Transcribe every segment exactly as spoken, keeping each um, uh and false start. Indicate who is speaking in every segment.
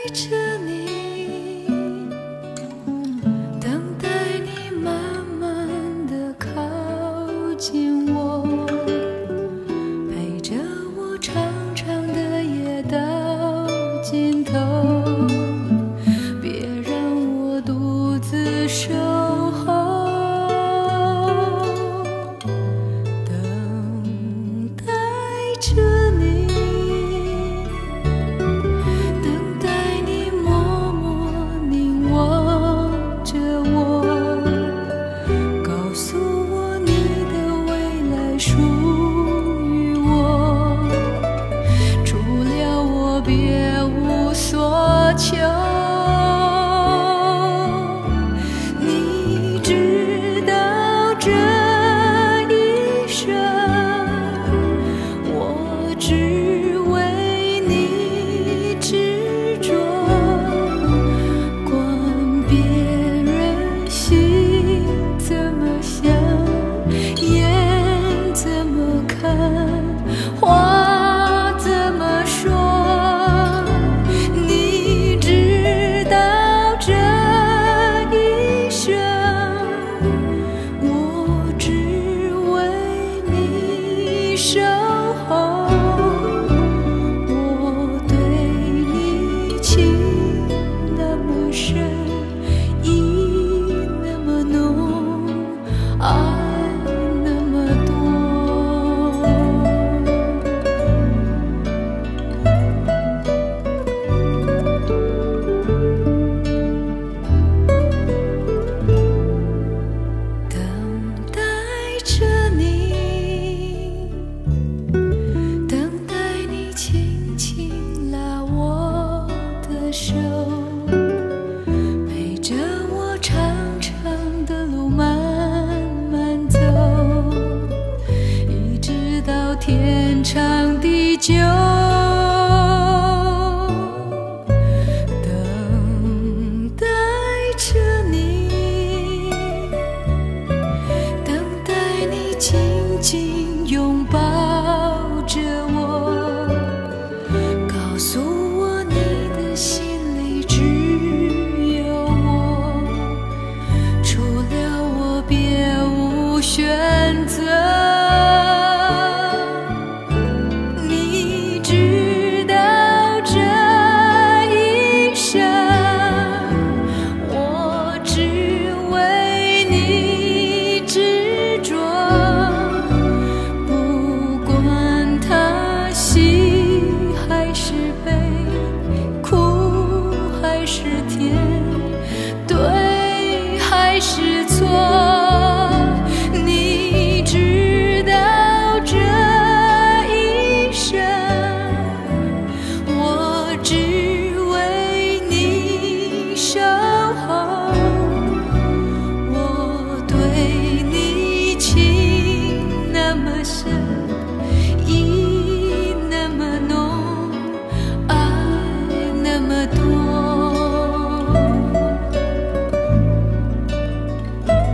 Speaker 1: 着你，等待你慢慢地靠近我，陪着我长长的夜到尽头，别让我独自守候，等待着你，等待你默默凝望着我，告诉我你的未来属于我，除了我别无所求。你知道这一生我只为你执着，管别人心怎么想，眼怎么看，话怎么说。你知道这一生我只为你守候，我对你情那么深，意那么浓，爱那么多。等待着你，等待你轻轻拉我的手，陪着我长长的路慢慢走，一直到天长地久。等待着你，等待你紧紧拥抱着我，告诉我你的心里只有我，除了我别无选择。你知道这一生我只为你执着，不管它喜还是悲，苦还是甜，对还是错。你知道这一生我只为你守候，我对你情那么深，意那么浓，爱那么多。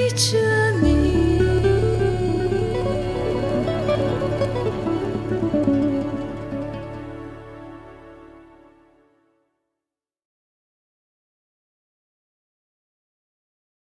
Speaker 1: 着你。